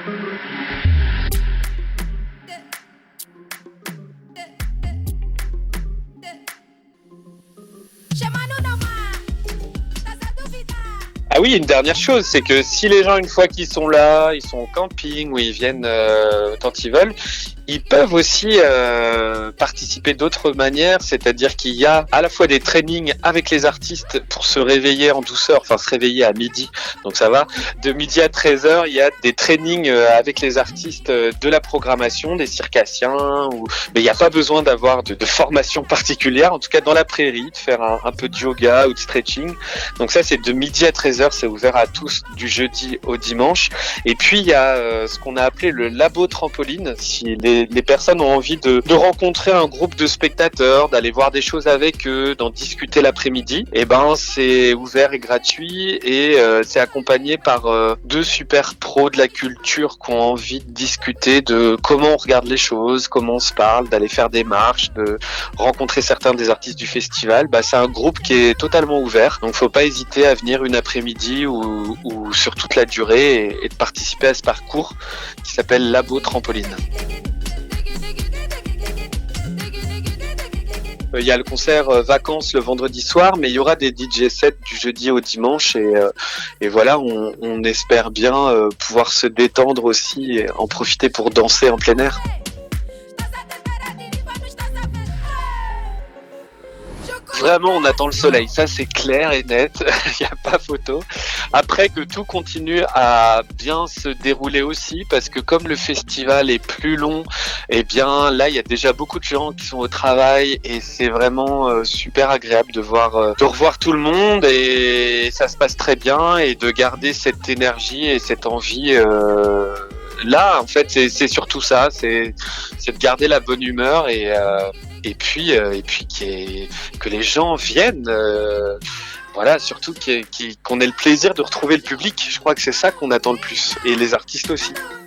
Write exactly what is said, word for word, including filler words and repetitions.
Ah oui, une dernière chose, c'est que si les gens, une fois qu'ils sont là, ils sont au camping ou ils viennent euh, quand ils veulent, ils peuvent aussi euh, participer d'autres manières, c'est-à-dire qu'il y a à la fois des trainings avec les artistes pour se réveiller en douceur, enfin se réveiller à midi, donc ça va. De midi à treize heures, il y a des trainings avec les artistes de la programmation, des circassiens, ou... mais il n'y a pas besoin d'avoir de, de formation particulière, en tout cas dans la prairie, de faire un, un peu de yoga ou de stretching. Donc ça, c'est de midi à treize heures, c'est ouvert à tous du jeudi au dimanche. Et puis il y a euh, ce qu'on a appelé le labo trampoline, si les Les, personnes ont envie de, de rencontrer un groupe de spectateurs, d'aller voir des choses avec eux, d'en discuter l'après-midi, et ben c'est ouvert et gratuit et euh, c'est accompagné par euh, deux super pros de la culture qui ont envie de discuter de comment on regarde les choses, comment on se parle, d'aller faire des marches, de rencontrer certains des artistes du festival. Bah, c'est un groupe qui est totalement ouvert, donc faut pas hésiter à venir une après-midi ou, ou sur toute la durée et, et de participer à ce parcours qui s'appelle Labo Trampoline. Il y a le concert euh, Vacances le vendredi soir, mais il y aura des D J sets du jeudi au dimanche et, euh, et voilà, on, on espère bien euh, pouvoir se détendre aussi et en profiter pour danser en plein air. Vraiment, on attend le soleil, ça c'est clair et net, il n'y a pas photo. Après, que tout continue à bien se dérouler aussi, parce que comme le festival est plus long, eh bien là il y a déjà beaucoup de gens qui sont au travail et c'est vraiment euh, super agréable de voir, euh, de revoir tout le monde et ça se passe très bien et de garder cette énergie et cette envie. Euh, là, en fait, c'est, c'est surtout ça, c'est, c'est de garder la bonne humeur et euh, et puis euh, et puis qu'il que les gens viennent. Euh, Voilà, surtout qu'on ait le plaisir de retrouver le public. Je crois que c'est ça qu'on attend le plus. Et les artistes aussi.